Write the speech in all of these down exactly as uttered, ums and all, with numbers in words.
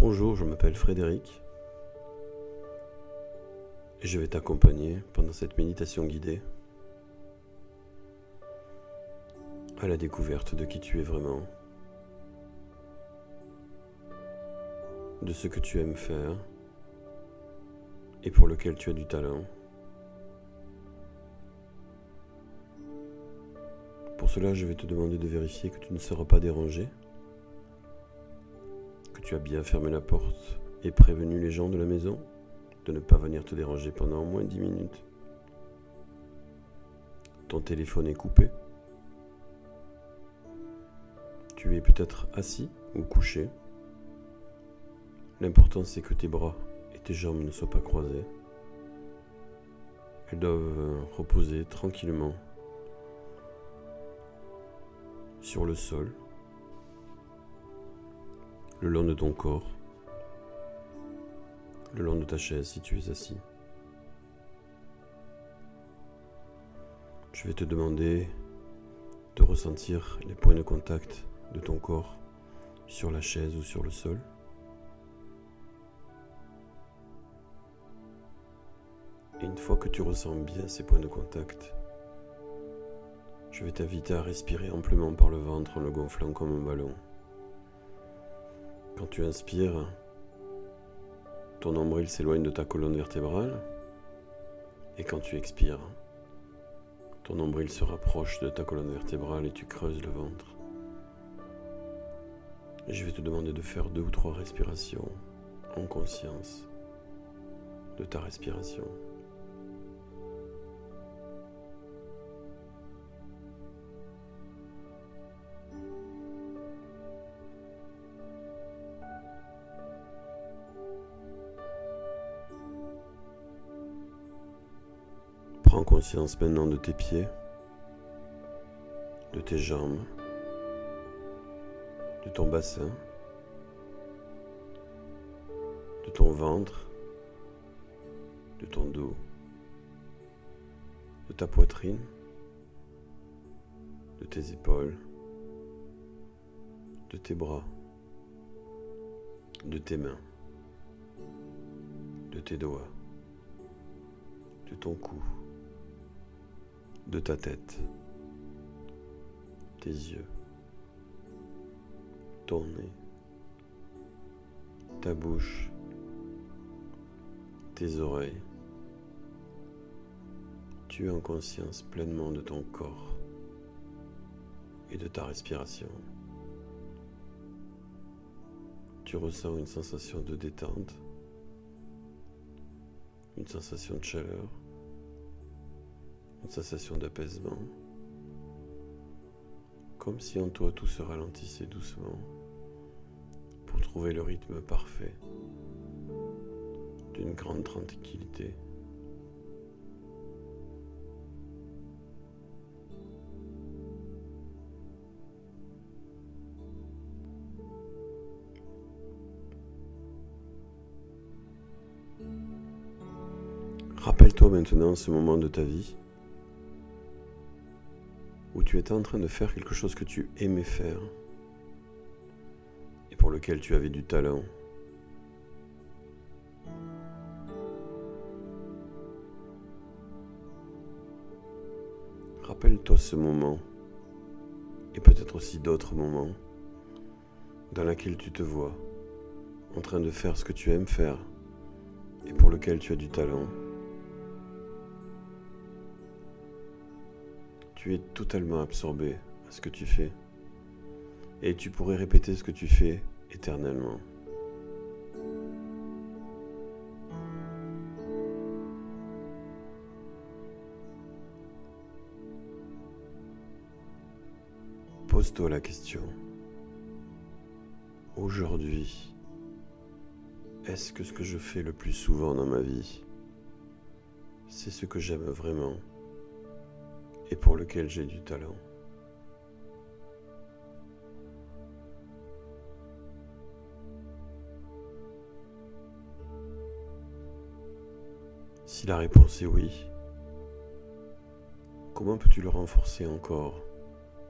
Bonjour, je m'appelle Frédéric et je vais t'accompagner pendant cette méditation guidée à la découverte de qui tu es vraiment, de ce que tu aimes faire et pour lequel tu as du talent. Pour cela, je vais te demander de vérifier que tu ne seras pas dérangé, que tu as bien fermé la porte et prévenu les gens de la maison de ne pas venir te déranger pendant au moins dix minutes. Ton téléphone est coupé. Tu es peut-être assis ou couché. L'important, c'est que tes bras et tes jambes ne soient pas croisés. Elles doivent reposer tranquillement sur le sol, le long de ton corps, le long de ta chaise si tu es assis. Je vais te demander de ressentir les points de contact de ton corps sur la chaise ou sur le sol. Et une fois que tu ressens bien ces points de contact, je vais t'inviter à respirer amplement par le ventre en le gonflant comme un ballon. Quand tu inspires, ton nombril s'éloigne de ta colonne vertébrale, et quand tu expires, ton nombril se rapproche de ta colonne vertébrale et tu creuses le ventre. Et je vais te demander de faire deux ou trois respirations en conscience de ta respiration. Prends conscience maintenant de tes pieds, de tes jambes, de ton bassin, de ton ventre, de ton dos, de ta poitrine, de tes épaules, de tes bras, de tes mains, de tes doigts, de ton cou, de ta tête, tes yeux, ton nez, ta bouche, tes oreilles. Tu es en conscience pleinement de ton corps et de ta respiration. Tu ressens une sensation de détente, une sensation de chaleur, une sensation d'apaisement, comme si en toi tout se ralentissait doucement pour trouver le rythme parfait d'une grande tranquillité. Rappelle-toi maintenant ce moment de ta vie où tu étais en train de faire quelque chose que tu aimais faire et pour lequel tu avais du talent. Rappelle-toi ce moment et peut-être aussi d'autres moments dans lesquels tu te vois en train de faire ce que tu aimes faire et pour lequel tu as du talent. Tu es totalement absorbé à ce que tu fais et tu pourrais répéter ce que tu fais éternellement. Pose-toi la question. Aujourd'hui, est-ce que ce que je fais le plus souvent dans ma vie, c'est ce que j'aime vraiment et pour lequel j'ai du talent? Si la réponse est oui, comment peux-tu le renforcer encore?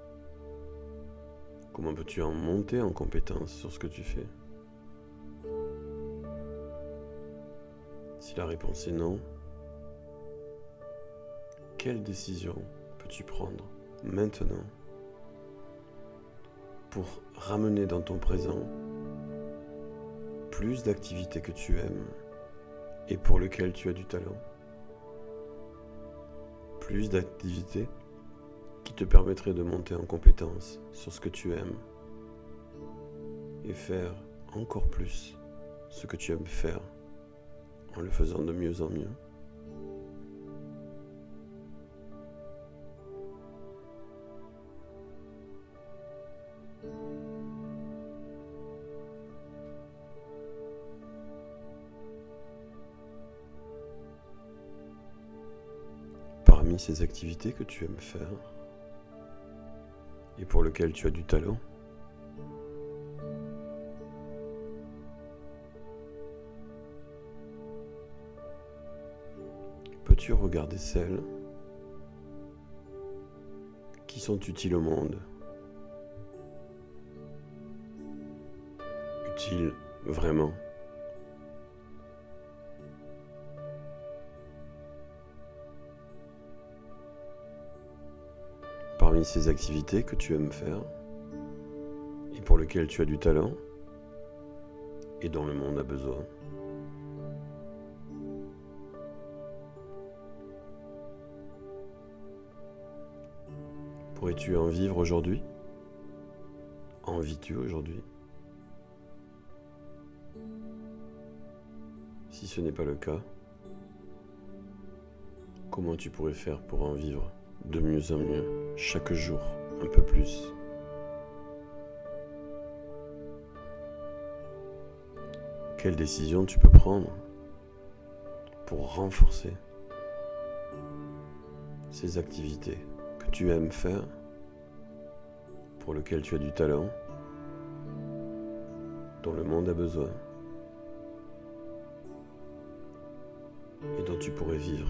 Comment peux-tu en monter en compétence sur ce que tu fais? Si la réponse est non, quelle décision peux-tu prendre maintenant pour ramener dans ton présent plus d'activités que tu aimes et pour lesquelles tu as du talent? Plus d'activités qui te permettraient de monter en compétence sur ce que tu aimes et faire encore plus ce que tu aimes faire en le faisant de mieux en mieux. Parmi ces activités que tu aimes faire et pour lesquelles tu as du talent, peux-tu regarder celles qui sont utiles au monde? Utiles vraiment? Parmi ces activités que tu aimes faire et pour lesquelles tu as du talent et dont le monde a besoin, pourrais-tu en vivre aujourd'hui? En vis-tu aujourd'hui? Si ce n'est pas le cas, comment tu pourrais faire pour en vivre de mieux en mieux, chaque jour, un peu plus? Quelle décision tu peux prendre pour renforcer ces activités que tu aimes faire, pour lesquelles tu as du talent, dont le monde a besoin et dont tu pourrais vivre?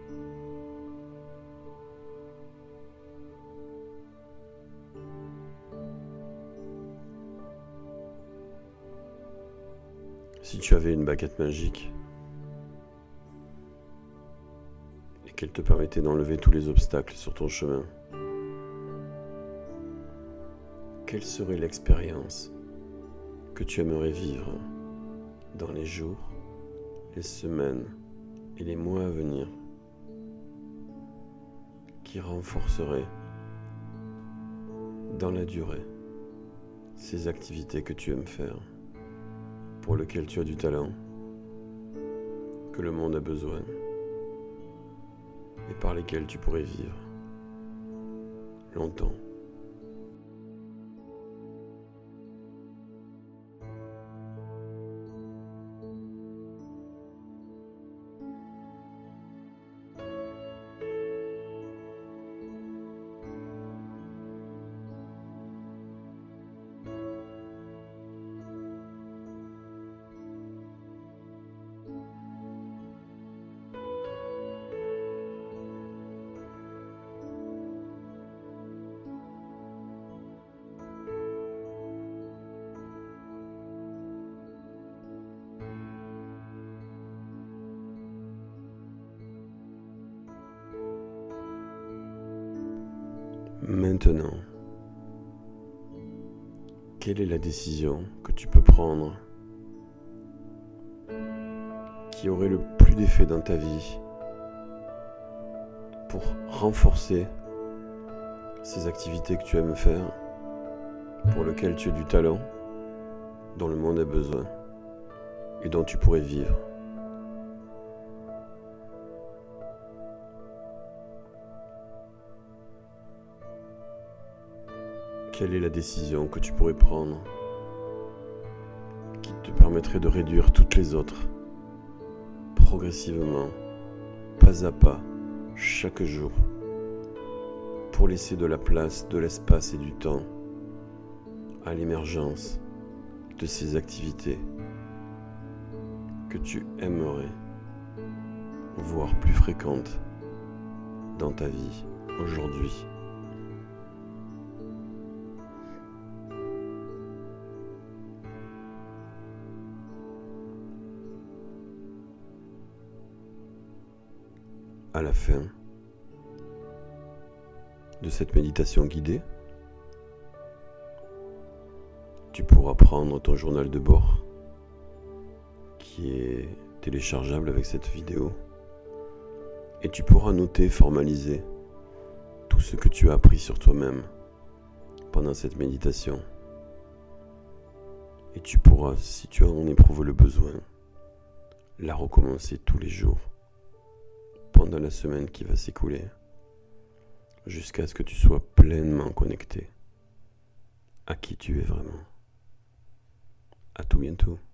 Si tu avais une baguette magique et qu'elle te permettait d'enlever tous les obstacles sur ton chemin, quelle serait l'expérience que tu aimerais vivre dans les jours, les semaines et les mois à venir, qui renforcerait dans la durée ces activités que tu aimes faire, pour lesquelles tu as du talent, que le monde a besoin et par lesquelles tu pourrais vivre longtemps? Maintenant, quelle est la décision que tu peux prendre qui aurait le plus d'effet dans ta vie pour renforcer ces activités que tu aimes faire, pour lesquelles tu as du talent, dont le monde a besoin et dont tu pourrais vivre? Quelle est la décision que tu pourrais prendre qui te permettrait de réduire toutes les autres, progressivement, pas à pas, chaque jour, pour laisser de la place, de l'espace et du temps à l'émergence de ces activités que tu aimerais voir plus fréquentes dans ta vie aujourd'hui? à la fin de cette méditation guidée, tu pourras prendre ton journal de bord qui est téléchargeable avec cette vidéo et tu pourras noter, formaliser tout ce que tu as appris sur toi-même pendant cette méditation. Et tu pourras, si tu en éprouves le besoin, la recommencer tous les jours pendant la semaine qui va s'écouler jusqu'à ce que tu sois pleinement connecté à qui tu es vraiment. À tout bientôt.